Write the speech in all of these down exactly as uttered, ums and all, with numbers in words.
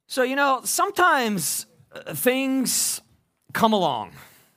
So, you know, sometimes uh, things come along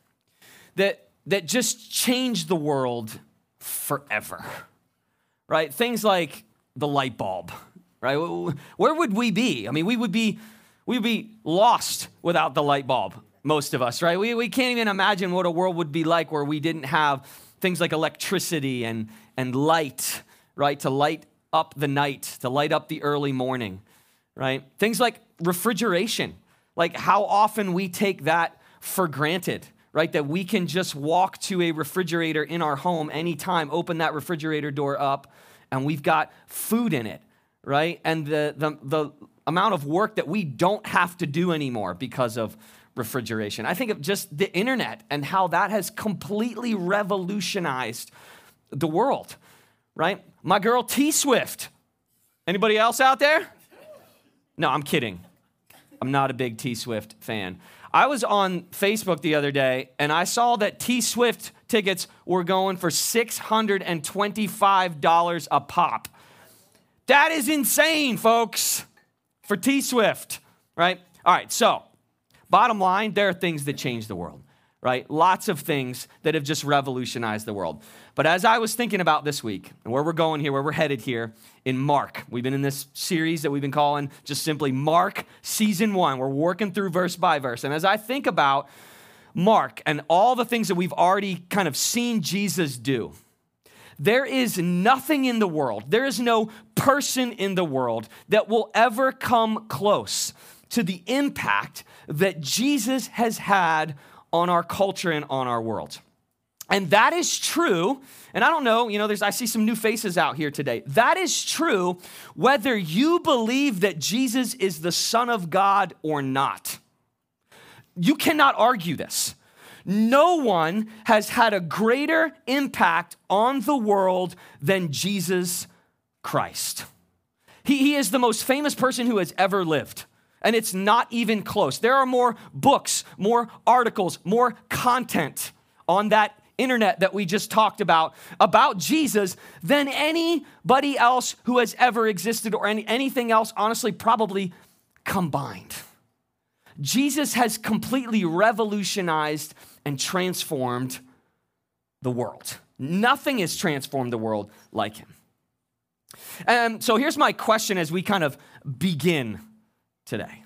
that that just change the world forever, right? Things like the light bulb, right? Where would we be? I mean, we would be we would be lost without the light bulb, most of us, right? We we can't even imagine what a world would be like where we didn't have things like electricity and and light, right? To light up the night, to light up the early morning, right? Things like refrigeration, like how often we take that for granted, right? That we can just walk to a refrigerator in our home anytime, open that refrigerator door up, and we've got food in it, right? And the, the, the amount of work that we don't have to do anymore because of refrigeration. I think of just the internet and how that has completely revolutionized the world, right? My girl T Swift. Anybody else out there? No, I'm kidding. I'm not a big T Swift fan. I was on Facebook the other day, and I saw that T Swift tickets were going for six hundred twenty-five dollars a pop. That is insane, folks, for T Swift, right? All right, so bottom line, there are things that change the world, right? Lots of things that have just revolutionized the world. But as I was thinking about this week and where we're going here, where we're headed here in Mark, we've been in this series that we've been calling just simply Mark Season one. We're working through verse by verse. And as I think about Mark and all the things that we've already kind of seen Jesus do, there is nothing in the world, there is no person in the world that will ever come close to the impact that Jesus has had on our culture and on our world. And that is true, and I don't know, you know, there's I see some new faces out here today. That is true whether you believe that Jesus is the Son of God or not. You cannot argue this. No one has had a greater impact on the world than Jesus Christ. He, he is the most famous person who has ever lived. And it's not even close. There are more books, more articles, more content on that internet that we just talked about, about Jesus, than anybody else who has ever existed or any, anything else, honestly, probably combined. Jesus has completely revolutionized and transformed the world. Nothing has transformed the world like him. And so here's my question as we kind of begin today.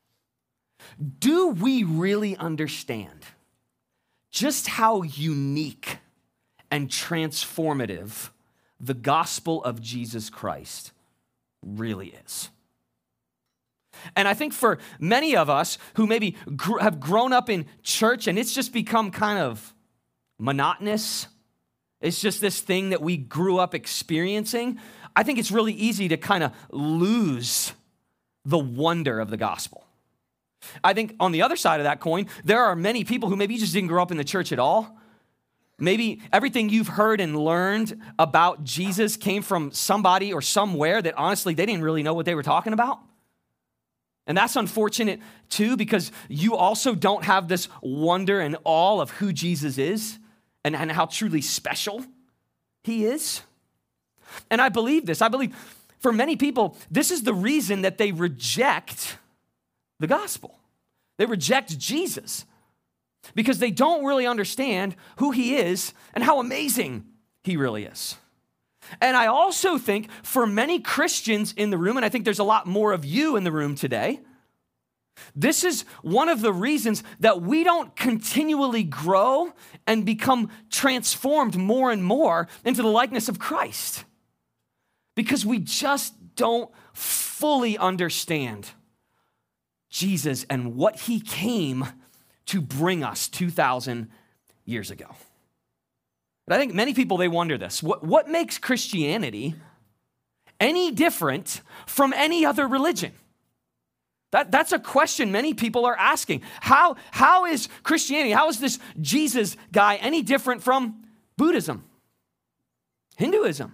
Do we really understand just how unique and transformative the gospel of Jesus Christ really is? And I think for many of us who maybe gr- have grown up in church and it's just become kind of monotonous, it's just this thing that we grew up experiencing, I think it's really easy to kind of lose the wonder of the gospel. I think on the other side of that coin, there are many people who maybe just didn't grow up in the church at all. Maybe everything you've heard and learned about Jesus came from somebody or somewhere that honestly, they didn't really know what they were talking about. And that's unfortunate too, because you also don't have this wonder and awe of who Jesus is and, and how truly special he is. And I believe this. I believe for many people, this is the reason that they reject the gospel. They reject Jesus because they don't really understand who he is and how amazing he really is. And I also think for many Christians in the room, and I think there's a lot more of you in the room today, this is one of the reasons that we don't continually grow and become transformed more and more into the likeness of Christ. Because we just don't fully understand Jesus and what he came to bring us two thousand years ago. But I think many people, they wonder this. What, what makes Christianity any different from any other religion? That, that's a question many people are asking. How, how is Christianity, how is this Jesus guy any different from Buddhism, Hinduism,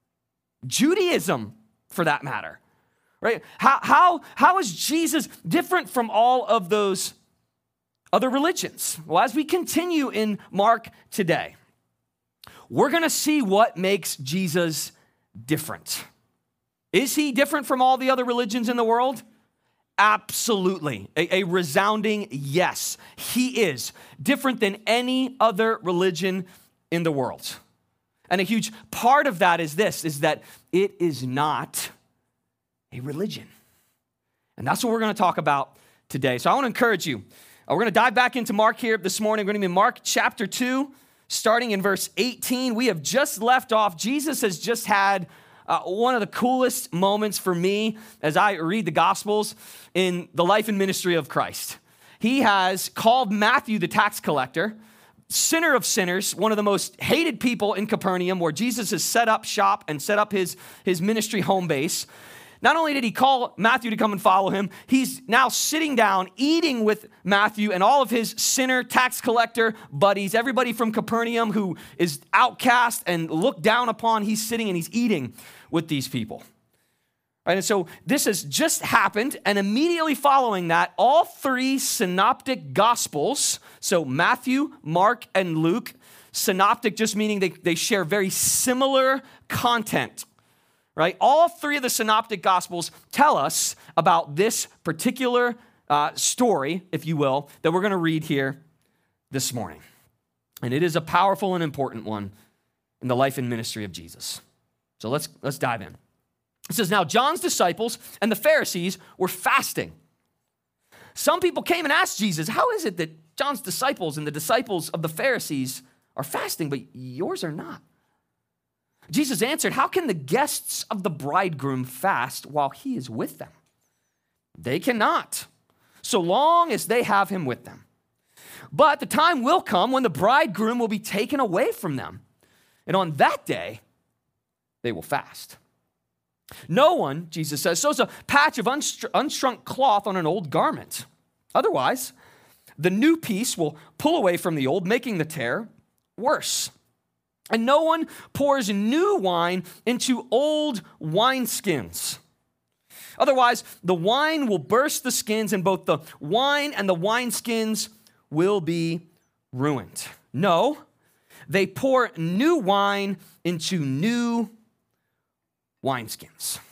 Judaism, for that matter? Right? How, how, how is Jesus different from all of those other religions? Well, as we continue in Mark today, we're going to see what makes Jesus different. Is he different from all the other religions in the world? Absolutely. A, a resounding yes. He is different than any other religion in the world. And a huge part of that is this, is that it is not a religion. And that's what we're going to talk about today. So I want to encourage you. We're going to dive back into Mark here this morning. We're going to be in Mark chapter two, starting in verse eighteen. We have just left off. Jesus has just had uh, one of the coolest moments for me as I read the Gospels in the life and ministry of Christ. He has called Matthew the tax collector, sinner of sinners, one of the most hated people in Capernaum, where Jesus has set up shop and set up his, his ministry home base. Not only did he call Matthew to come and follow him, he's now sitting down, eating with Matthew and all of his sinner tax collector buddies, everybody from Capernaum who is outcast and looked down upon. He's sitting and he's eating with these people. Right, and so this has just happened, and immediately following that, all three synoptic gospels, so Matthew, Mark, and Luke, synoptic just meaning they, they share very similar content. Right? All three of the synoptic gospels tell us about this particular uh, story, if you will, that we're going to read here this morning. And it is a powerful and important one in the life and ministry of Jesus. So let's, let's dive in. It says, now John's disciples and the Pharisees were fasting. Some people came and asked Jesus, how is it that John's disciples and the disciples of the Pharisees are fasting, but yours are not? Jesus answered, how can the guests of the bridegroom fast while he is with them? They cannot, so long as they have him with them. But the time will come when the bridegroom will be taken away from them. And on that day, they will fast. No one, Jesus says, sews a patch of unstr- unshrunk cloth on an old garment. Otherwise, the new piece will pull away from the old, making the tear worse. And no one pours new wine into old wineskins. Otherwise, the wine will burst the skins, and both the wine and the wineskins will be ruined. No, they pour new wine into new wineskins.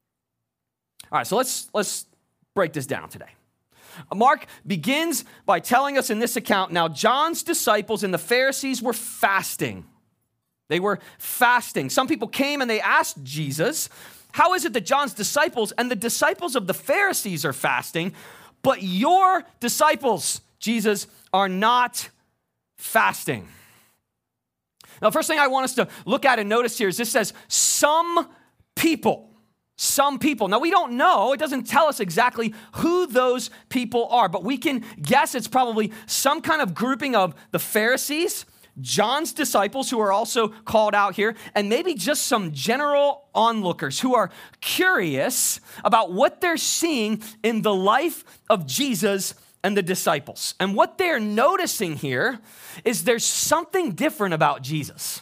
All right, so let's, let's break this down today. Mark begins by telling us in this account, now John's disciples and the Pharisees were fasting. They were fasting. Some people came and they asked Jesus, how is it that John's disciples and the disciples of the Pharisees are fasting, but your disciples, Jesus, are not fasting? Now, the first thing I want us to look at and notice here is this says, some people. Some people. Now, we don't know. It doesn't tell us exactly who those people are, but we can guess it's probably some kind of grouping of the Pharisees, John's disciples, who are also called out here, and maybe just some general onlookers who are curious about what they're seeing in the life of Jesus and the disciples. And what they're noticing here is there's something different about Jesus.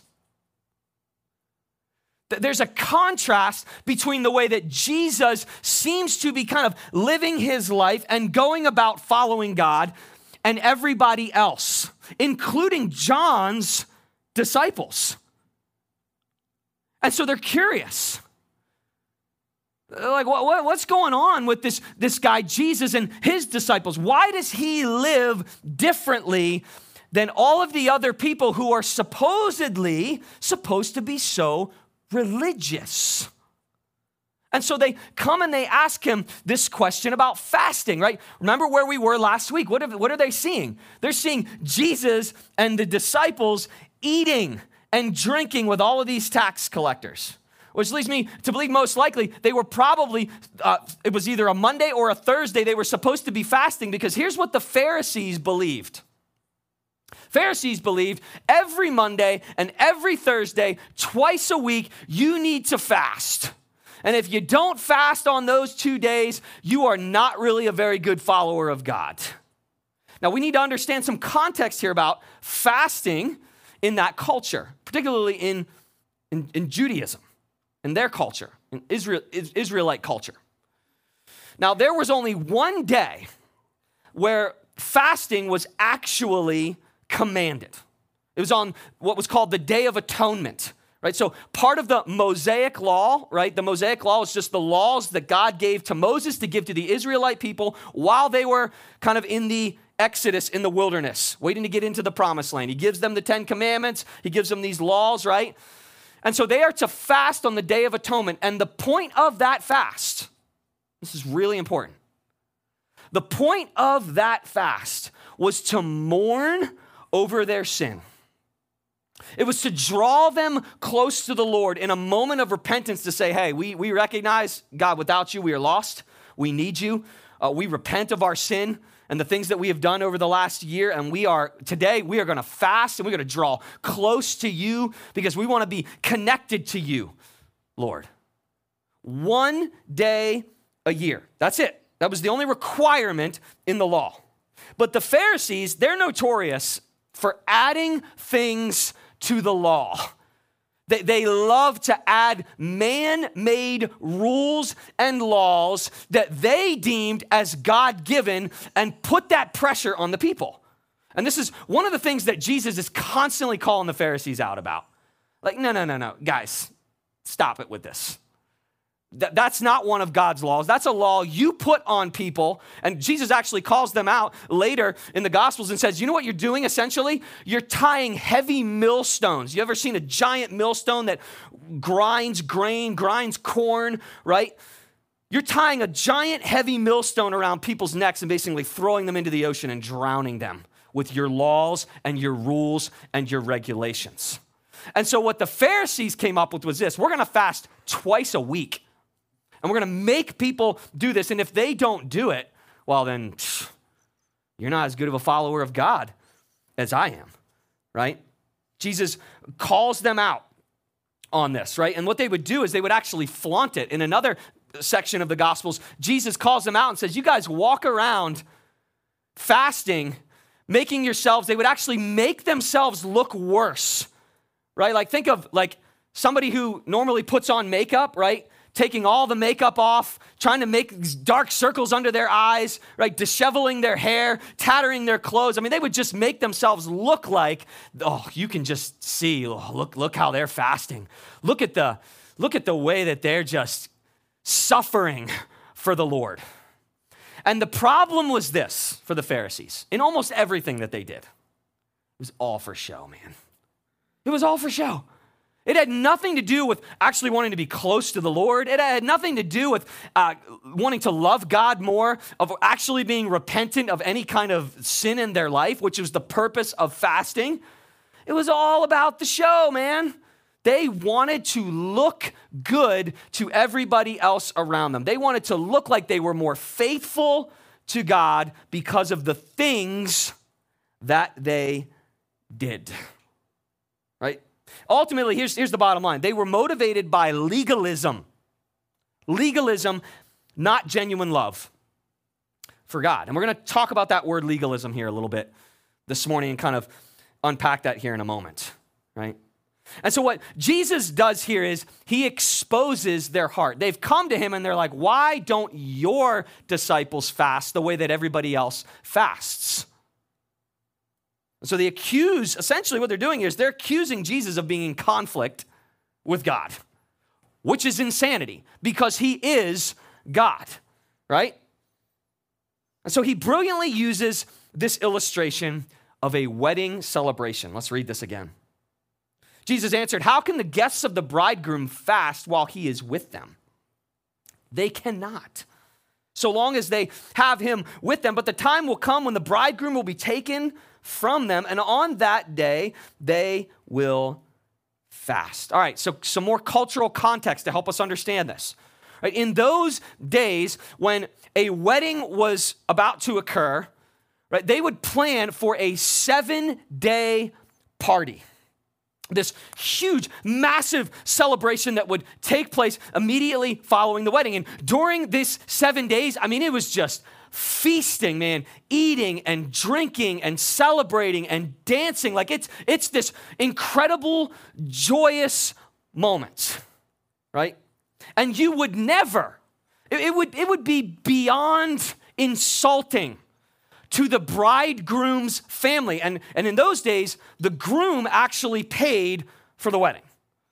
There's a contrast between the way that Jesus seems to be kind of living his life and going about following God and everybody else, including John's disciples. And so they're curious. They're like, what, what, what's going on with this, this guy, Jesus, and his disciples? Why does he live differently than all of the other people who are supposedly supposed to be so religious? And so they come and they ask him this question about fasting, right? Remember where we were last week. What are, what are they seeing? They're seeing Jesus and the disciples eating and drinking with all of these tax collectors, which leads me to believe most likely they were probably, uh, it was either a Monday or a Thursday they were supposed to be fasting, because here's what the Pharisees believed. Pharisees believed every Monday and every Thursday, twice a week, you need to fast. And if you don't fast on those two days, you are not really a very good follower of God. Now, we need to understand some context here about fasting in that culture, particularly in, in, in Judaism, in their culture, in Israel, Israelite culture. Now, there was only one day where fasting was actually commanded. It was on what was called the Day of Atonement, right? So part of the Mosaic law, right? The Mosaic law is just the laws that God gave to Moses to give to the Israelite people while they were kind of in the Exodus in the wilderness, waiting to get into the promised land. He gives them the Ten Commandments. He gives them these laws, right? And so they are to fast on the Day of Atonement. And the point of that fast, this is really important. The point of that fast was to mourn over their sin. It was to draw them close to the Lord in a moment of repentance to say, hey, we, we recognize, God, without you, we are lost. We need you. Uh, we repent of our sin and the things that we have done over the last year. And we are, today, we are going to fast and we're going to draw close to you because we want to be connected to you, Lord. One day a year. That's it. That was the only requirement in the law. But the Pharisees, they're notorious for adding things to the law. They, they love to add man-made rules and laws that they deemed as God-given and put that pressure on the people. And this is one of the things that Jesus is constantly calling the Pharisees out about. Like, no, no, no, no, guys, stop it with this. Th- that's not one of God's laws. That's a law you put on people. And Jesus actually calls them out later in the Gospels and says, you know what you're doing essentially? You're tying heavy millstones. You ever seen a giant millstone that grinds grain, grinds corn, right? You're tying a giant heavy millstone around people's necks and basically throwing them into the ocean and drowning them with your laws and your rules and your regulations. And so what the Pharisees came up with was this: we're going to fast twice a week. And we're going to make people do this. And if they don't do it, well, then pff, you're not as good of a follower of God as I am, right? Jesus calls them out on this, right? And what they would do is they would actually flaunt it. In another section of the Gospels, Jesus calls them out and says, you guys walk around fasting, making yourselves, they would actually make themselves look worse, right? Like think of like somebody who normally puts on makeup, right? Taking all the makeup off, trying to make these dark circles under their eyes, right? Disheveling their hair, tattering their clothes. I mean, they would just make themselves look like, oh, you can just see, oh, look, look how they're fasting. Look at the, look at the way that they're just suffering for the Lord. And the problem was this for the Pharisees in almost everything that they did. It was all for show, man. It was all for show. It had nothing to do with actually wanting to be close to the Lord. It had nothing to do with uh, wanting to love God more, of actually being repentant of any kind of sin in their life, which was the purpose of fasting. It was all about the show, man. They wanted to look good to everybody else around them. They wanted to look like they were more faithful to God because of the things that they did, right? Ultimately, here's, here's the bottom line. They were motivated by legalism. Legalism, not genuine love for God. And we're going to talk about that word legalism here a little bit this morning and kind of unpack that here in a moment, right? And so what Jesus does here is he exposes their heart. They've come to him and they're like, why don't your disciples fast the way that everybody else fasts? So they accuse, essentially what they're doing here is they're accusing Jesus of being in conflict with God, which is insanity because he is God, right? And so he brilliantly uses this illustration of a wedding celebration. Let's read this again. Jesus answered, how can the guests of the bridegroom fast while he is with them? They cannot, so long as they have him with them. But the time will come when the bridegroom will be taken from them, and on that day, they will fast. All right, so some more cultural context to help us understand this. Right, in those days, when a wedding was about to occur, right, they would plan for a seven-day party. This huge, massive celebration that would take place immediately following the wedding. And during this seven days, I mean, it was just feasting, man, eating and drinking and celebrating and dancing. Like it's, it's this incredible, joyous moment, right? And you would never, it, it would, it would be beyond insulting to the bridegroom's family. And, and in those days, the groom actually paid for the wedding.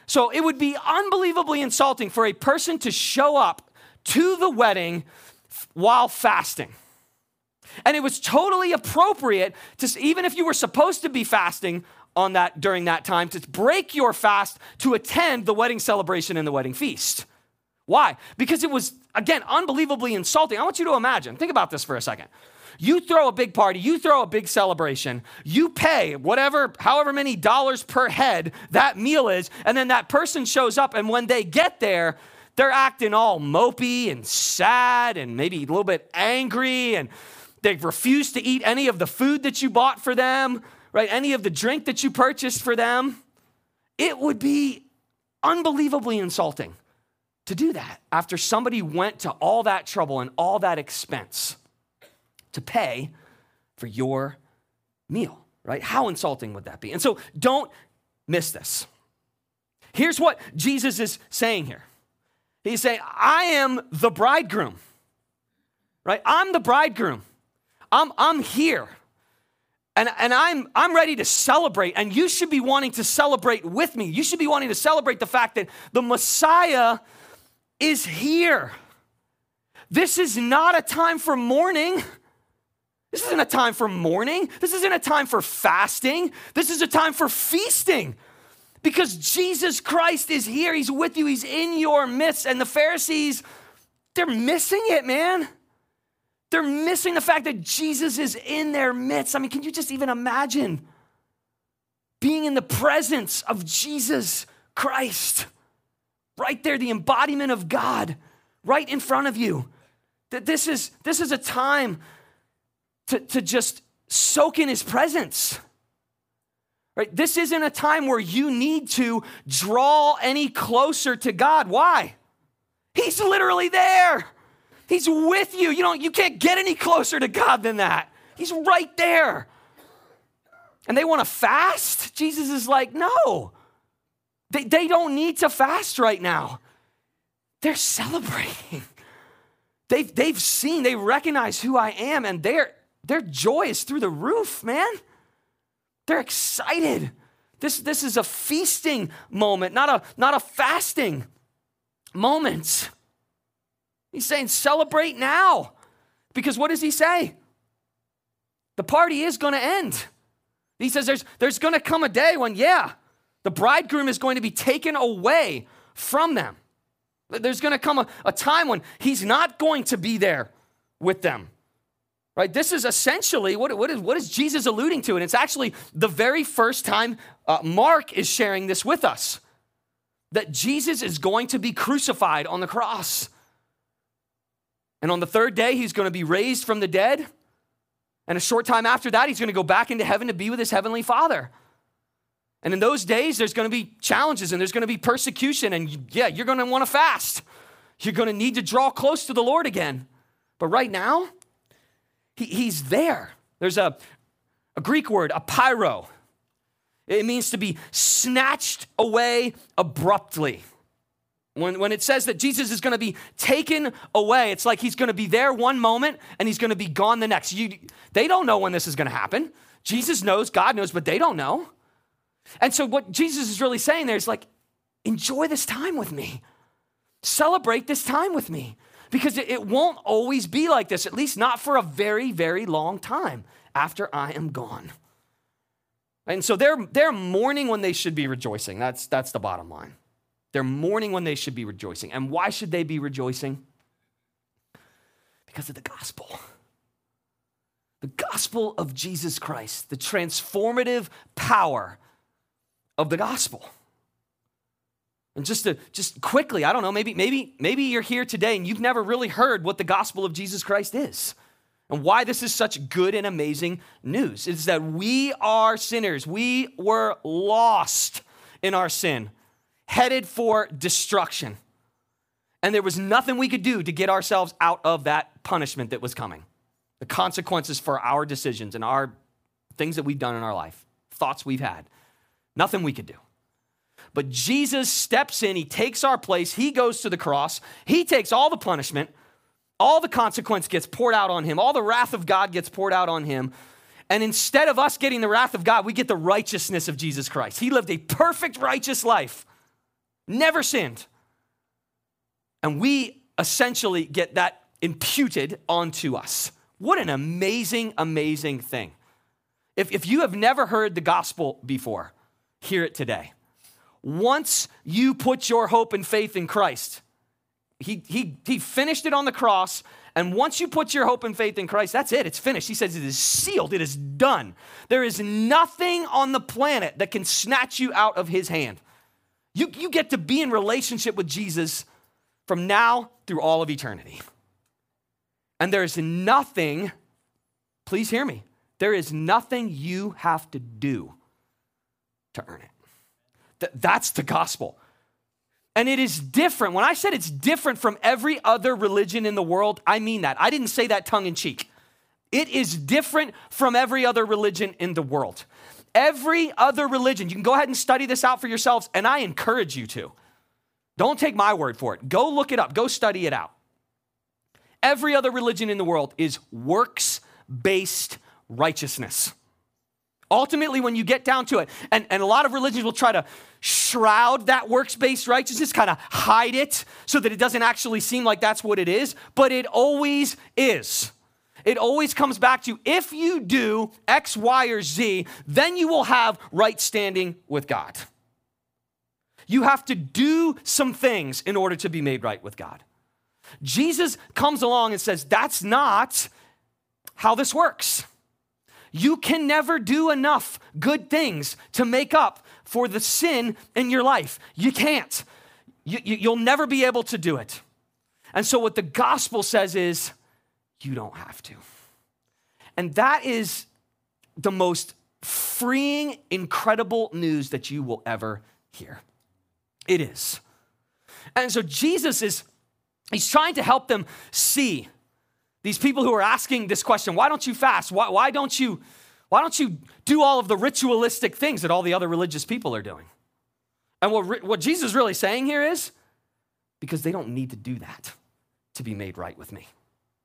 So it would be unbelievably insulting for a person to show up to the wedding while fasting. And it was totally appropriate to, even if you were supposed to be fasting on that during that time, to break your fast to attend the wedding celebration and the wedding feast. Why? Because it was, again, unbelievably insulting. I want you to imagine, think about this for a second. You throw a big party, you throw a big celebration, you pay whatever, however many dollars per head that meal is, and then that person shows up, and when they get there, they're acting all mopey and sad and maybe a little bit angry, and they refuse to eat any of the food that you bought for them, right? Any of the drink that you purchased for them. It would be unbelievably insulting to do that after somebody went to all that trouble and all that expense to pay for your meal, right? How insulting would that be? And so don't miss this. Here's what Jesus is saying here. He's saying, I am the bridegroom, right? I'm the bridegroom. I'm, I'm here. And, and I'm, I'm ready to celebrate, and you should be wanting to celebrate with me. You should be wanting to celebrate the fact that the Messiah is here. This is not a time for mourning. This isn't a time for mourning. This isn't a time for fasting. This is a time for feasting, because Jesus Christ is here. He's with you. He's in your midst. And the Pharisees, they're missing it, man. They're missing the fact that Jesus is in their midst. I mean, can you just even imagine being in the presence of Jesus Christ? Right there, the embodiment of God, right in front of you. That this is, this is a time to, to just soak in his presence. Right? This isn't a time where you need to draw any closer to God. Why? He's literally there. He's with you. You don't, you can't get any closer to God than that. He's right there. And they want to fast? Jesus is like, no. They, they don't need to fast right now. They're celebrating. They've, they've seen, they recognize who I am, and their, their joy is through the roof, man. They're excited. This, this is a feasting moment, not a, not a fasting moment. He's saying celebrate now. Because what does he say? The party is going to end. He says there's, there's going to come a day when, yeah, the bridegroom is going to be taken away from them. There's going to come a, a time when he's not going to be there with them. Right? This is essentially, what, what, is, what is Jesus alluding to? And it's actually the very first time uh, Mark is sharing this with us. That Jesus is going to be crucified on the cross. And on the third day, he's going to be raised from the dead. And a short time after that, he's going to go back into heaven to be with his heavenly Father. And in those days, there's going to be challenges and there's going to be persecution. And yeah, you're going to want to fast. You're going to need to draw close to the Lord again. But right now, he, he's there. There's a, a Greek word, apiro. It means to be snatched away abruptly. When, when it says that Jesus is going to be taken away, it's like he's going to be there one moment and he's going to be gone the next. You, they don't know when this is going to happen. Jesus knows, God knows, but they don't know. And so what Jesus is really saying there is like, enjoy this time with me. Celebrate this time with me. Because it, it won't always be like this, at least not for a very, very long time after I am gone. And so they're, they're mourning when they should be rejoicing. That's, that's the bottom line. They're mourning when they should be rejoicing. And why should they be rejoicing? Because of the gospel. The gospel of Jesus Christ, the transformative power of the gospel. And just to just quickly, I don't know, maybe, maybe, maybe you're here today and you've never really heard what the gospel of Jesus Christ is. And why this is such good and amazing news. It's that we are sinners. We were lost in our sin, headed for destruction. And there was nothing we could do to get ourselves out of that punishment that was coming. The consequences for our decisions and our things that we've done in our life, thoughts we've had. Nothing we could do. But Jesus steps in, he takes our place, he goes to the cross, he takes all the punishment, all the consequence gets poured out on him, all the wrath of God gets poured out on him. And instead of us getting the wrath of God, we get the righteousness of Jesus Christ. He lived a perfect righteous life never sinned. And we essentially get that imputed onto us. What an amazing, amazing thing. If, if you have never heard the gospel before, hear it today. Once you put your hope and faith in Christ, he, he, he finished it on the cross, and once you put your hope and faith in Christ, that's it, it's finished. He says it is sealed, it is done. There is nothing on the planet that can snatch you out of his hand. You, you get to be in relationship with Jesus from now through all of eternity. And there is nothing, please hear me, there is nothing you have to do to earn it. Th- that's the gospel. And it is different. When I said it's different from every other religion in the world, I mean that. I didn't say that tongue in cheek. It is different from every other religion in the world. Every other religion, you can go ahead and study this out for yourselves, and I encourage you to. Don't take my word for it. Go look it up. Go study it out. Every other religion in the world is works-based righteousness. Ultimately, when you get down to it, and, and a lot of religions will try to shroud that works-based righteousness, kind of hide it so that it doesn't actually seem like that's what it is, but it always is. It always comes back to, if you do X, Y, or Z, then you will have right standing with God. You have to do some things in order to be made right with God. Jesus comes along and says, that's not how this works. You can never do enough good things to make up for the sin in your life. You can't. You, you, you'll never be able to do it. And so what the gospel says is, you don't have to. And that is the most freeing, incredible news that you will ever hear. It is. And so Jesus is, he's trying to help them see these people who are asking this question, why don't you fast? Why, why don't you, why don't you do all of the ritualistic things that all the other religious people are doing? And what, what Jesus is really saying here is, because they don't need to do that to be made right with me.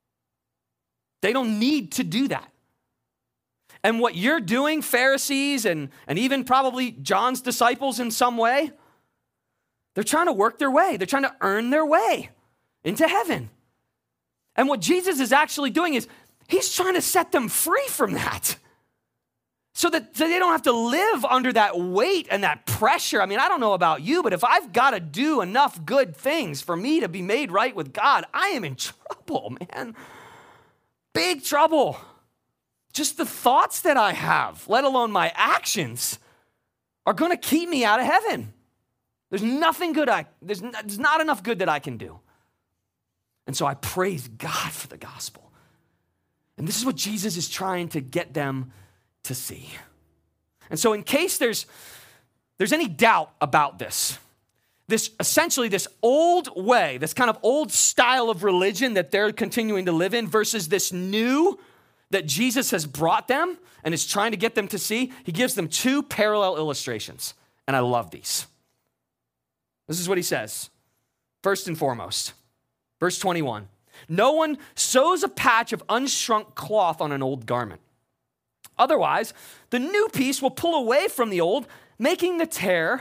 They don't need to do that. And what you're doing, Pharisees and, and even probably John's disciples in some way, they're trying to work their way. They're trying to earn their way into heaven. And what Jesus is actually doing is he's trying to set them free from that so that so they don't have to live under that weight and that pressure. I mean, I don't know about you, but if I've got to do enough good things for me to be made right with God, I am in trouble, man. Big trouble. Just the thoughts that I have, let alone my actions, are going to keep me out of heaven. There's nothing good, I, there's, there's not enough good that I can do. And so I praise God for the gospel. And this is what Jesus is trying to get them to see. And so in case there's, there's any doubt about this, this essentially this old way, this kind of old style of religion that they're continuing to live in versus this new that Jesus has brought them and is trying to get them to see, he gives them two parallel illustrations. And I love these. This is what he says. First and foremost, verse twenty-one, no one sews a patch of unshrunk cloth on an old garment. Otherwise, the new piece will pull away from the old, making the tear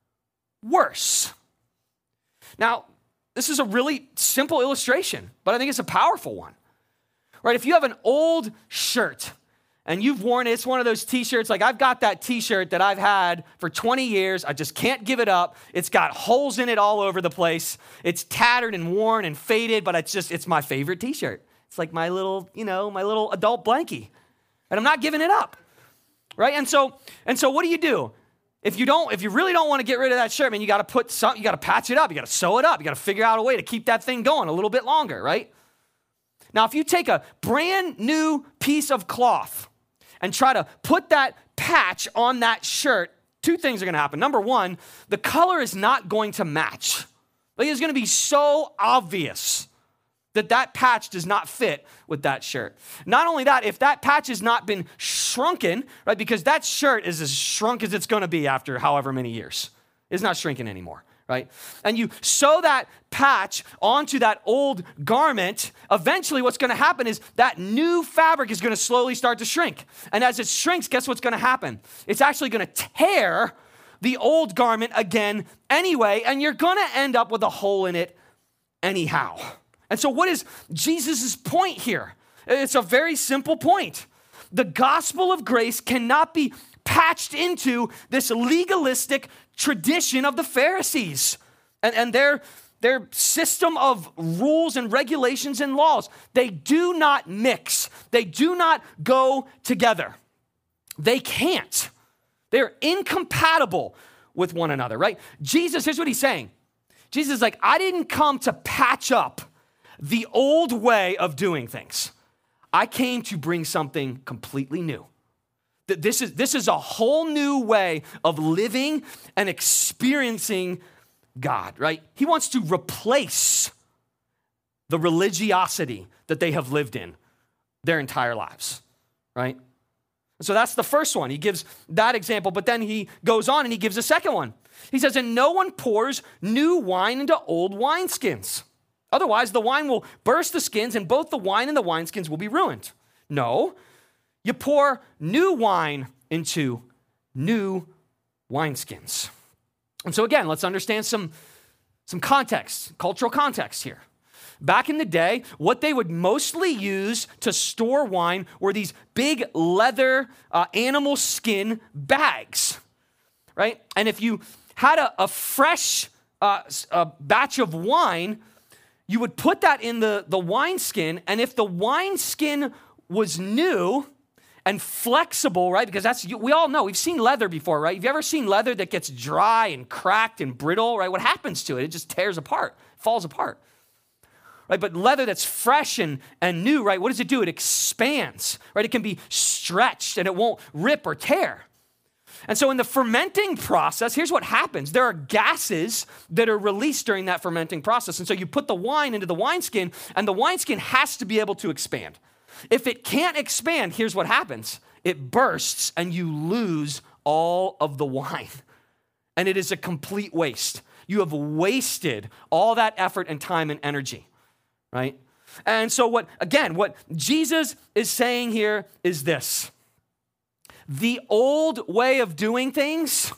worse. Now, this is a really simple illustration, but I think it's a powerful one. Right? If you have an old shirt and you've worn it, it's one of those t-shirts, like I've got that t-shirt that I've had for twenty years. I just can't give it up. It's got holes in it all over the place. It's tattered and worn and faded, but it's just, it's my favorite t-shirt. It's like my little, you know, my little adult blankie. And I'm not giving it up. Right? And so, and so what do you do? If you don't, if you really don't want to get rid of that shirt, man, you got to put some, you got to patch it up. You got to sew it up. You got to figure out a way to keep that thing going a little bit longer, right? Now, if you take a brand new piece of cloth and try to put that patch on that shirt, two things are going to happen. Number one, the color is not going to match. Like, it's going to be so obvious that that patch does not fit with that shirt. Not only that, if that patch has not been shrunken, right, because that shirt is as shrunk as it's going to be after however many years. It's not shrinking anymore, right? And you sew that patch onto that old garment, eventually what's going to happen is that new fabric is going to slowly start to shrink. And as it shrinks, guess what's going to happen? It's actually going to tear the old garment again anyway, and you're going to end up with a hole in it anyhow. And so what is Jesus' point here? It's a very simple point. The gospel of grace cannot be patched into this legalistic tradition of the Pharisees and, and their, their system of rules and regulations and laws. They do not mix. They do not go together. They can't. They're incompatible with one another, right? Jesus, here's what he's saying. Jesus is like, I didn't come to patch up the old way of doing things. I came to bring something completely new. This is, this is a whole new way of living and experiencing God, right? He wants to replace the religiosity that they have lived in their entire lives, right? So that's the first one. He gives that example, but then he goes on and he gives a second one. He says, and no one pours new wine into old wineskins. Otherwise, the wine will burst the skins and both the wine and the wineskins will be ruined. No, you pour new wine into new wineskins. And so again, let's understand some, some context, cultural context here. Back in the day, what they would mostly use to store wine were these big leather uh, animal skin bags, right? And if you had a, a fresh uh, a batch of wine, you would put that in the, the wineskin, and if the wineskin was new and flexible, right? Because that's, we all know, we've seen leather before, right? Have you ever seen leather that gets dry and cracked and brittle, right? What happens to it? It just tears apart, falls apart. Right, but leather that's fresh and, and new, right? What does it do? It expands, right? It can be stretched and it won't rip or tear. And so in the fermenting process, here's what happens. There are gases that are released during that fermenting process. And so you put the wine into the wineskin and the wineskin has to be able to expand. If it can't expand, here's what happens. It bursts and you lose all of the wine. And it is a complete waste. You have wasted all that effort and time and energy. Right? And so what, again, what Jesus is saying here is this. The old way of doing things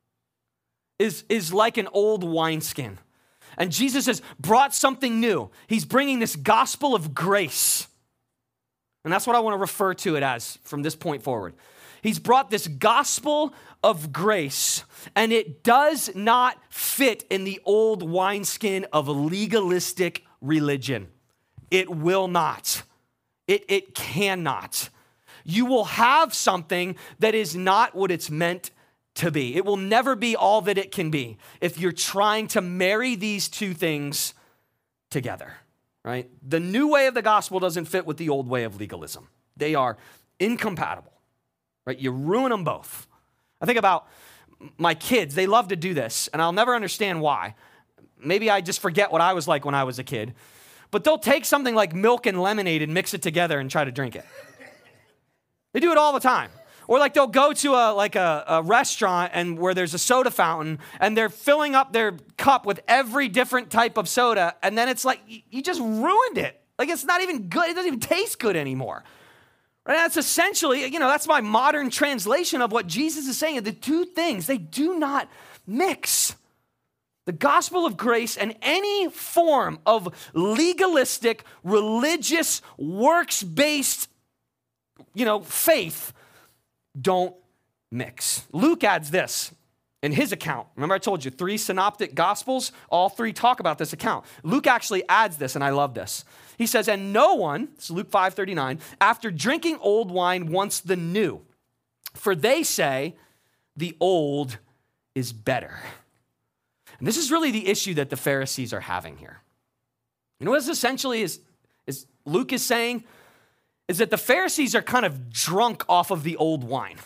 is, is like an old wineskin. And Jesus has brought something new. He's bringing this gospel of grace. And that's what I want to refer to it as from this point forward. He's brought this gospel of grace, and it does not fit in the old wineskin of legalistic religion. It will not. It, it cannot. You will have something that is not what it's meant to be. It will never be all that it can be if you're trying to marry these two things together, right? The new way of the gospel doesn't fit with the old way of legalism. They are incompatible, right? You ruin them both. I think about my kids. They love to do this, and I'll never understand why. Maybe I just forget what I was like when I was a kid. But they'll take something like milk and lemonade and mix it together and try to drink it. They do it all the time. Or like they'll go to a like a, a restaurant and where there's a soda fountain and they're filling up their cup with every different type of soda, and then it's like you just ruined it. Like it's not even good. It doesn't even taste good anymore. Right? That's essentially, you know, that's my modern translation of what Jesus is saying. The two things, they do not mix. The gospel of grace and any form of legalistic, religious, works-based, you know, faith don't mix. Luke adds this in his account. Remember I told you three synoptic gospels, all three talk about this account. Luke actually adds this, and I love this. He says, and no one, this is Luke five thirty-nine, after drinking old wine wants the new, for they say the old is better. And this is really the issue that the Pharisees are having here. You know what this essentially is, is Luke is saying? Is that the Pharisees are kind of drunk off of the old wine.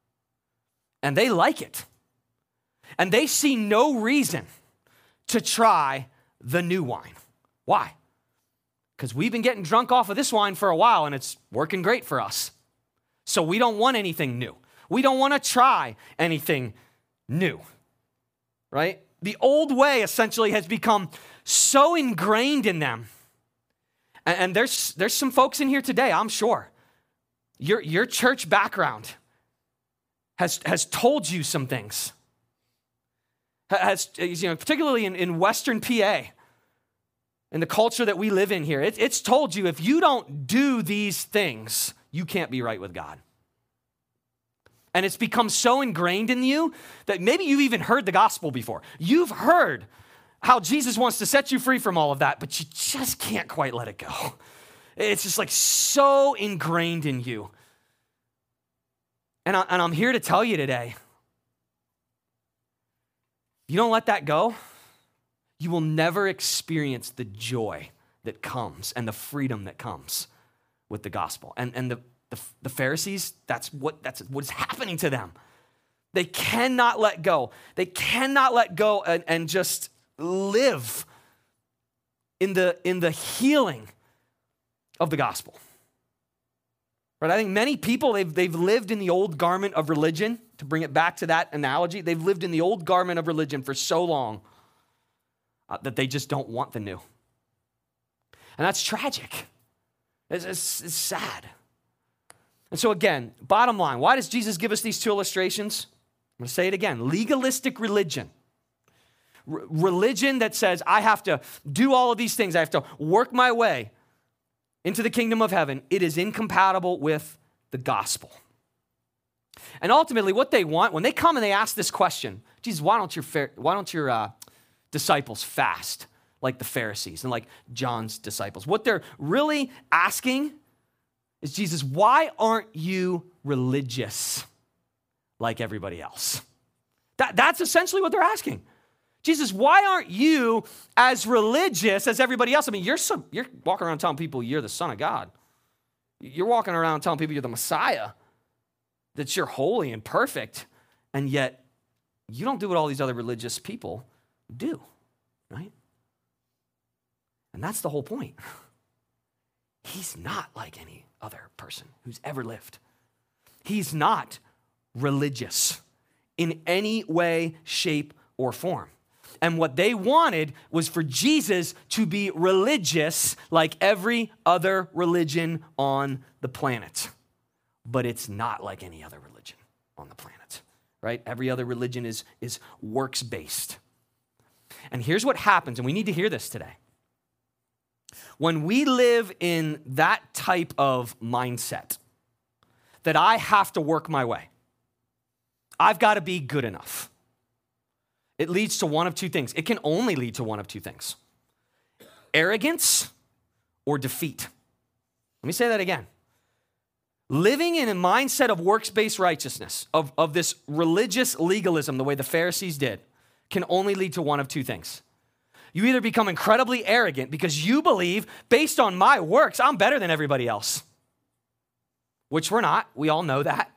And they like it. And they see no reason to try the new wine. Why? Because we've been getting drunk off of this wine for a while and it's working great for us. So we don't want anything new. We don't want to try anything new, right? The old way essentially has become so ingrained in them. And, and there's, there's some folks in here today, I'm sure. Your, your church background has, has told you some things. has, you know, particularly in, in Western P A, in the culture that we live in here, it, it's told you if you don't do these things, you can't be right with God. And it's become so ingrained in you that maybe you've even heard the gospel before. You've heard how Jesus wants to set you free from all of that, but you just can't quite let it go. It's just like so ingrained in you. And, I, and I'm here to tell you today, you don't let that go, you will never experience the joy that comes and the freedom that comes with the gospel. And, and the, the, the Pharisees, that's what that's what's happening to them. They cannot let go. They cannot let go and, and just live in the, in the healing of the gospel. Right? I think many people, they've, they've lived in the old garment of religion, to bring it back to that analogy. They've lived in the old garment of religion for so long uh, that they just don't want the new. And that's tragic. It's, it's, it's sad. And so again, bottom line, why does Jesus give us these two illustrations? I'm going to say it again. Legalistic religion. R- religion that says I have to do all of these things. I have to work my way into the kingdom of heaven. It is incompatible with the gospel. And ultimately what they want, when they come and they ask this question, Jesus, why don't your, why don't your uh, disciples fast like the Pharisees and like John's disciples? What they're really asking is, Jesus, why aren't you religious like everybody else? That, that's essentially what they're asking. Jesus, why aren't you as religious as everybody else? I mean, you're so, you're walking around telling people you're the Son of God. You're walking around telling people you're the Messiah, that you're holy and perfect, and yet you don't do what all these other religious people do, right? And that's the whole point. He's not like any other person who's ever lived. He's not religious in any way, shape, or form. And what they wanted was for Jesus to be religious like every other religion on the planet. But it's not like any other religion on the planet, right? Every other religion is, is works-based. And here's what happens, and we need to hear this today. When we live in that type of mindset, that I have to work my way, I've got to be good enough, it leads to one of two things. It can only lead to one of two things: arrogance or defeat. Let me say that again. Living in a mindset of works-based righteousness, of, of this religious legalism, the way the Pharisees did, can only lead to one of two things. You either become incredibly arrogant because you believe, based on my works, I'm better than everybody else, which we're not. We all know that.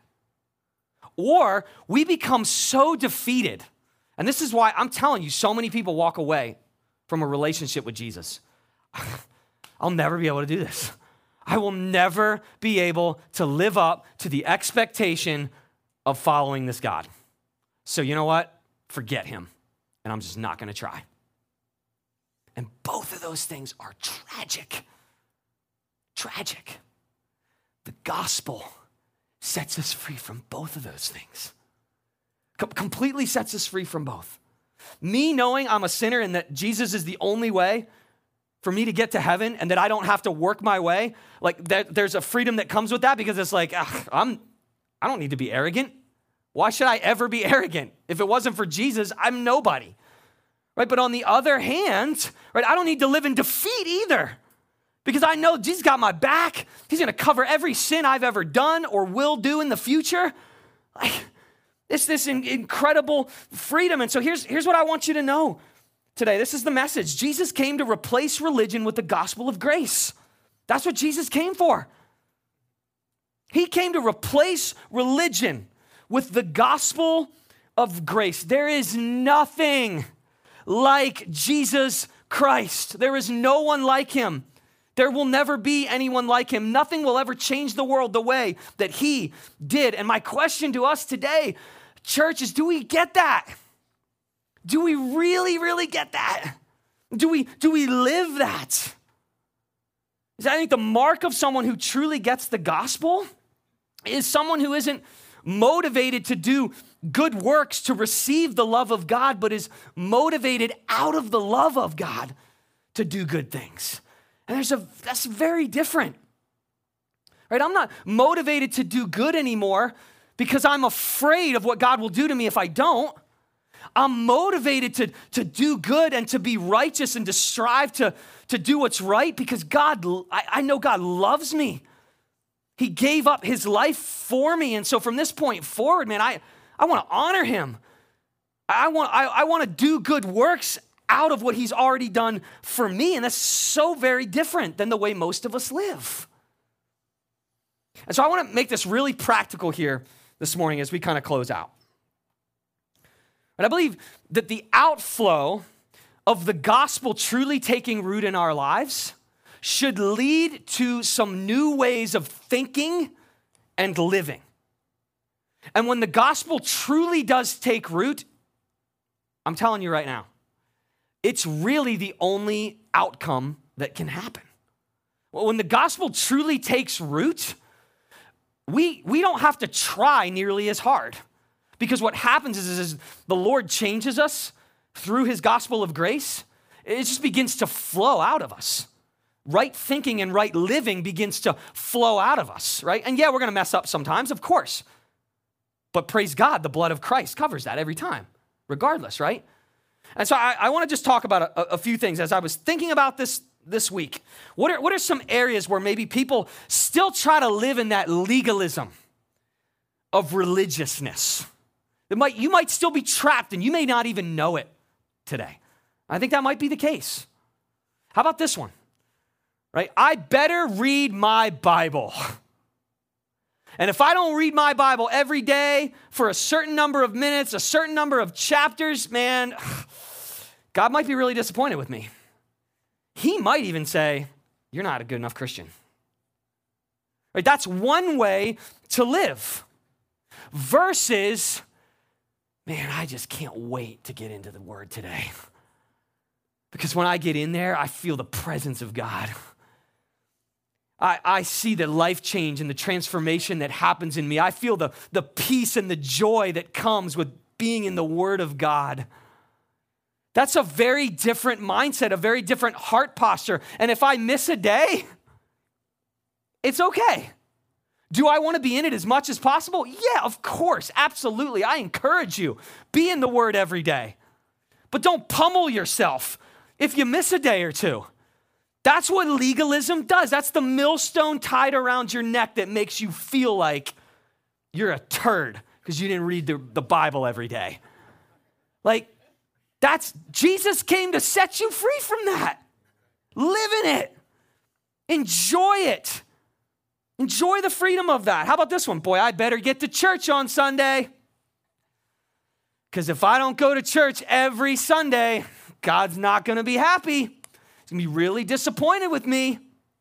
Or we become so defeated. And this is why I'm telling you, so many people walk away from a relationship with Jesus. I'll never be able to do this. I will never be able to live up to the expectation of following this God. So you know what? Forget him. And I'm just not going to try. And both of those things are tragic. Tragic. The gospel sets us free from both of those things. Com- completely sets us free from both. Me knowing I'm a sinner and that Jesus is the only way for me to get to heaven and that I don't have to work my way, like there, there's a freedom that comes with that, because it's like, ugh, I'm, I don't need to be arrogant. Why should I ever be arrogant? If it wasn't for Jesus, I'm nobody. Right? But on the other hand, right, I don't need to live in defeat either, because I know Jesus got my back. He's going to cover every sin I've ever done or will do in the future. Like, it's this in, incredible freedom. And so here's, here's what I want you to know today. This is the message. Jesus came to replace religion with the gospel of grace. That's what Jesus came for. He came to replace religion with the gospel of grace. There is nothing like Jesus Christ. There is no one like him. There will never be anyone like him. Nothing will ever change the world the way that he did. And my question to us today, church, is do we get that? Do we really, really get that? Do we, do we live that? I think the mark of someone who truly gets the gospel is someone who isn't motivated to do good works to receive the love of God, but is motivated out of the love of God to do good things. And there's a that's very different. Right? I'm not motivated to do good anymore because I'm afraid of what God will do to me if I don't. I'm motivated to, to do good and to be righteous and to strive to, to do what's right because God, I, I know God loves me. He gave up his life for me. And so from this point forward, man, I, I want to honor him. I want, I, I want to do good works out of what he's already done for me. And that's so very different than the way most of us live. And so I want to make this really practical here this morning as we kind of close out. And I believe that the outflow of the gospel truly taking root in our lives should lead to some new ways of thinking and living. And when the gospel truly does take root, I'm telling you right now, it's really the only outcome that can happen. Well, when the gospel truly takes root, we, we don't have to try nearly as hard. Because what happens is, is, is the Lord changes us through his gospel of grace. It just begins to flow out of us. Right thinking and right living begins to flow out of us, right? And yeah, we're going to mess up sometimes, of course. But praise God, the blood of Christ covers that every time, regardless, right? And so I, I want to just talk about a, a few things as I was thinking about this this week. What are, what are some areas where maybe people still try to live in that legalism of religiousness? It might, you might still be trapped and you may not even know it today. I think that might be the case. How about this one? Right? I better read my Bible. And if I don't read my Bible every day for a certain number of minutes, a certain number of chapters, man, God might be really disappointed with me. He might even say, you're not a good enough Christian. Right? That's one way to live. Versus, man, I just can't wait to get into the Word today. Because when I get in there, I feel the presence of God. I, I see the life change and the transformation that happens in me. I feel the, the peace and the joy that comes with being in the Word of God. That's a very different mindset, a very different heart posture. And if I miss a day, it's okay. Do I want to be in it as much as possible? Yeah, of course, absolutely. I encourage you, be in the Word every day. But don't pummel yourself if you miss a day or two. That's what legalism does. That's the millstone tied around your neck that makes you feel like you're a turd because you didn't read the, the Bible every day. Like, that's, Jesus came to set you free from that. Live in it. Enjoy it. Enjoy the freedom of that. How about this one? Boy, I better get to church on Sunday. Because if I don't go to church every Sunday, God's not going to be happy. He's going to be really disappointed with me.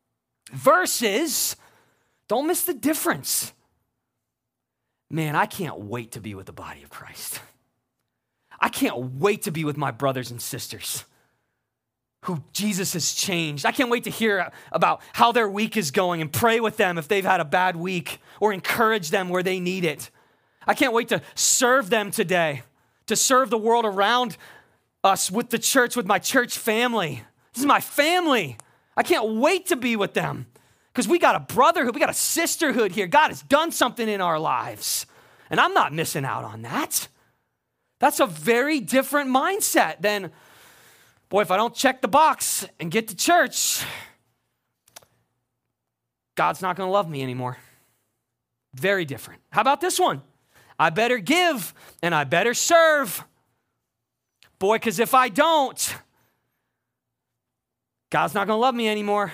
Versus, don't miss the difference. Man, I can't wait to be with the body of Christ. I can't wait to be with my brothers and sisters who Jesus has changed. I can't wait to hear about how their week is going and pray with them if they've had a bad week or encourage them where they need it. I can't wait to serve them today, to serve the world around us with the church, with my church family. This is my family. I can't wait to be with them because we got a brotherhood, we got a sisterhood here. God has done something in our lives, and I'm not missing out on that. That's a very different mindset than, boy, if I don't check the box and get to church, God's not going to love me anymore. Very different. How about this one? I better give and I better serve. Boy, because if I don't, God's not going to love me anymore.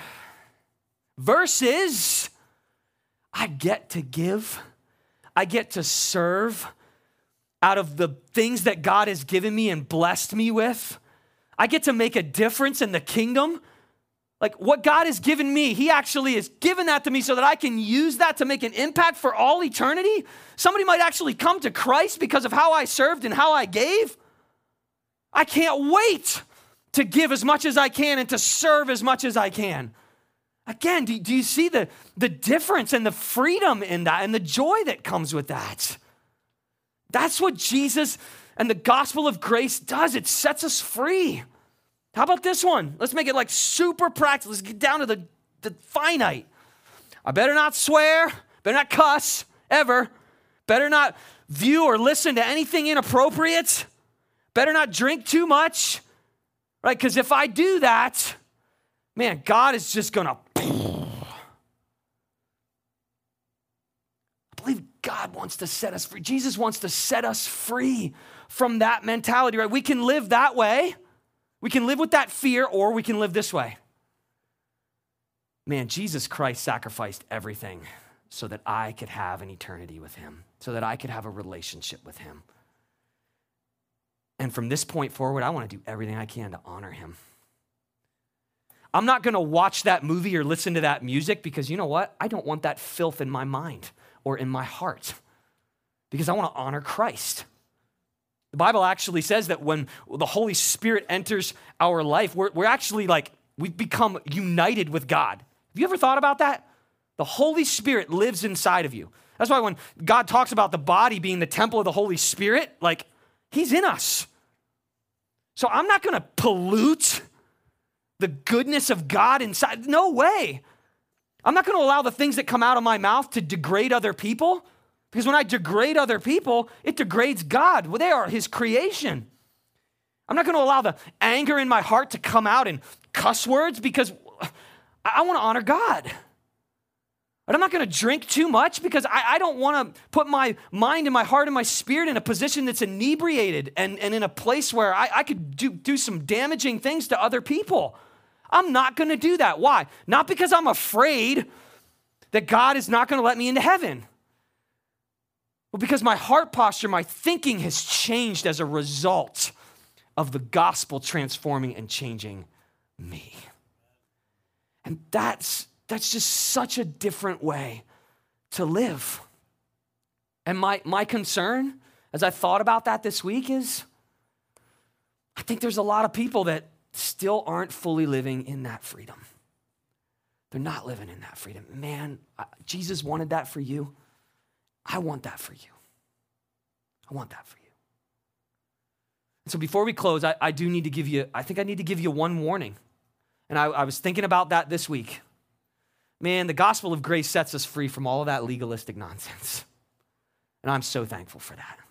Versus, I get to give, I get to serve out of the things that God has given me and blessed me with. I get to make a difference in the kingdom. Like what God has given me, he actually has given that to me so that I can use that to make an impact for all eternity. Somebody might actually come to Christ because of how I served and how I gave. I can't wait to give as much as I can and to serve as much as I can. Again, do, do you see the, the difference and the freedom in that and the joy that comes with that? That's what Jesus and the gospel of grace does. It sets us free. How about this one? Let's make it like super practical. Let's get down to the, the finite. I better not swear, better not cuss, ever. Better not view or listen to anything inappropriate. Better not drink too much, right? Because if I do that, man, God is just gonna, I believe God wants to set us free. Jesus wants to set us free from that mentality, right? We can live that way. We can live with that fear, or we can live this way. Man, Jesus Christ sacrificed everything so that I could have an eternity with him, so that I could have a relationship with him. And from this point forward, I want to do everything I can to honor him. I'm not going to watch that movie or listen to that music because you know what? I don't want that filth in my mind or in my heart because I want to honor Christ. The Bible actually says that when the Holy Spirit enters our life, we're, we're actually like, we've become united with God. Have you ever thought about that? The Holy Spirit lives inside of you. That's why when God talks about the body being the temple of the Holy Spirit, like he's in us. So I'm not going to pollute the goodness of God inside. No way. I'm not going to allow the things that come out of my mouth to degrade other people. Because when I degrade other people, it degrades God. Well, they are his creation. I'm not going to allow the anger in my heart to come out in cuss words because I want to honor God. But I'm not going to drink too much because I, I don't want to put my mind and my heart and my spirit in a position that's inebriated and, and in a place where I, I could do, do some damaging things to other people. I'm not going to do that. Why? Not because I'm afraid that God is not going to let me into heaven. Well, because my heart posture, my thinking has changed as a result of the gospel transforming and changing me. And that's, that's just such a different way to live. And my, my concern, as I thought about that this week, is I think there's a lot of people that still aren't fully living in that freedom. They're not living in that freedom. Man, Jesus wanted that for you. I want that for you. I want that for you. And so before we close, I, I do need to give you, I think I need to give you one warning. And I, I was thinking about that this week. Man, the gospel of grace sets us free from all of that legalistic nonsense. And I'm so thankful for that.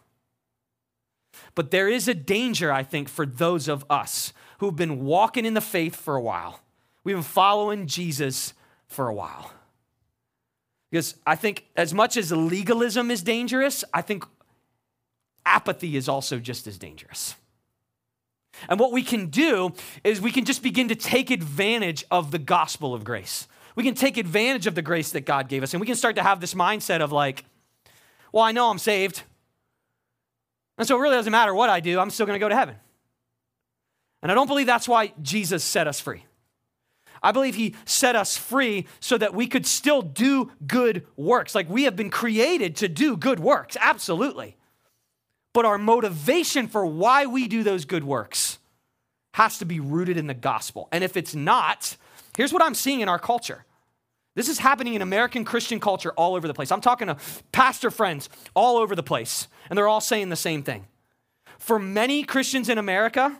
But there is a danger, I think, for those of us who've been walking in the faith for a while. We've been following Jesus for a while. Because I think as much as legalism is dangerous, I think apathy is also just as dangerous. And what we can do is we can just begin to take advantage of the gospel of grace. We can take advantage of the grace that God gave us, and we can start to have this mindset of like, well, I know I'm saved, and so it really doesn't matter what I do, I'm still going to go to heaven. And I don't believe that's why Jesus set us free. I believe he set us free so that we could still do good works. Like we have been created to do good works, absolutely. But our motivation for why we do those good works has to be rooted in the gospel. And if it's not, here's what I'm seeing in our culture. This is happening in American Christian culture all over the place. I'm talking to pastor friends all over the place, and they're all saying the same thing. For many Christians in America,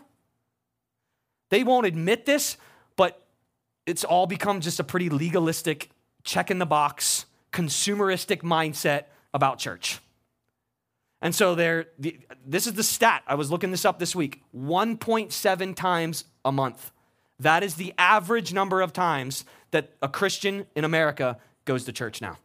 they won't admit this, but it's all become just a pretty legalistic, check in the box, consumeristic mindset about church. And so there, the, this is the stat. I was looking this up this week. one point seven times a month. That is the average number of times that a Christian in America goes to church now.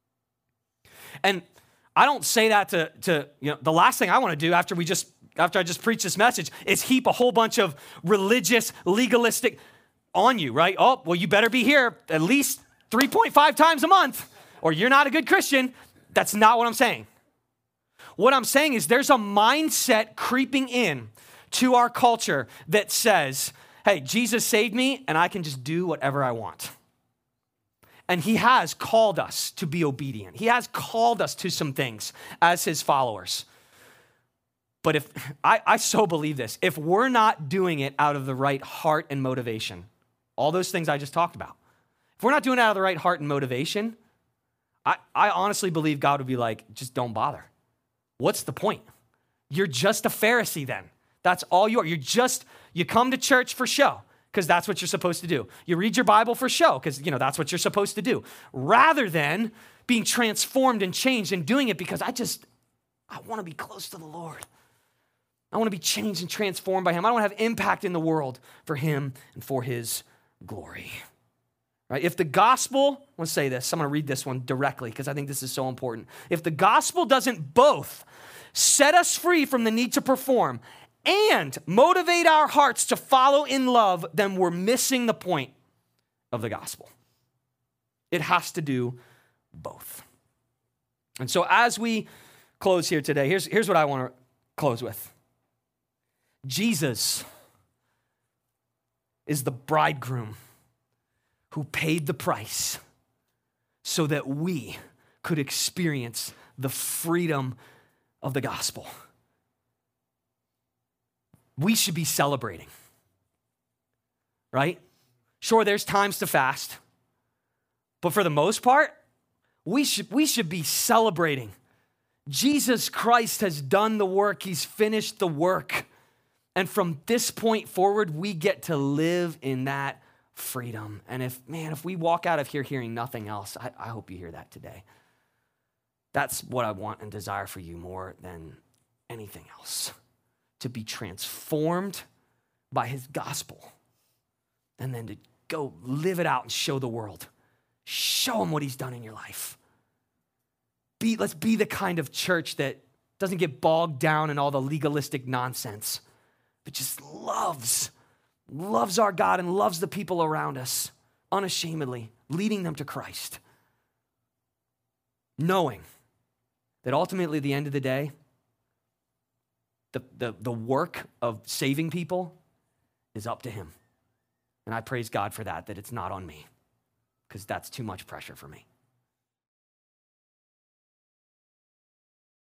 And I don't say that to, to you know, the last thing I want to do after we just, after I just preach this message is heap a whole bunch of religious, legalistic on you, right? Oh, well, you better be here at least three point five times a month or you're not a good Christian. That's not what I'm saying. What I'm saying is there's a mindset creeping in to our culture that says, hey, Jesus saved me and I can just do whatever I want. And he has called us to be obedient. He has called us to some things as his followers. But if I, I so believe this, if we're not doing it out of the right heart and motivation, all those things I just talked about, if we're not doing it out of the right heart and motivation, I, I honestly believe God would be like, just don't bother. What's the point? You're just a Pharisee then. That's all you are. You're just, you come to church for show because that's what you're supposed to do. You read your Bible for show because, you know, that's what you're supposed to do. Rather than being transformed and changed and doing it because I just, I want to be close to the Lord. I want to be changed and transformed by him. I want to have impact in the world for him and for his glory. Right? If the gospel, I want to say this, I'm going to read this one directly because I think this is so important. If the gospel doesn't both set us free from the need to perform and motivate our hearts to follow in love, then we're missing the point of the gospel. It has to do both. And so as we close here today, here's, here's what I want to close with. Jesus is the bridegroom who paid the price so that we could experience the freedom of the gospel. We should be celebrating, right? Sure, there's times to fast, but for the most part, we should, we should be celebrating. Jesus Christ has done the work. He's finished the work. And from this point forward, we get to live in that freedom. And if, man, if we walk out of here hearing nothing else, I, I hope you hear that today. That's what I want and desire for you more than anything else. To be transformed by his gospel. And then to go live it out and show the world. Show them what he's done in your life. Be, let's be the kind of church that doesn't get bogged down in all the legalistic nonsense, but just loves, loves our God and loves the people around us unashamedly, leading them to Christ. Knowing that ultimately at the end of the day, the, the, the work of saving people is up to him. And I praise God for that, that it's not on me, because that's too much pressure for me.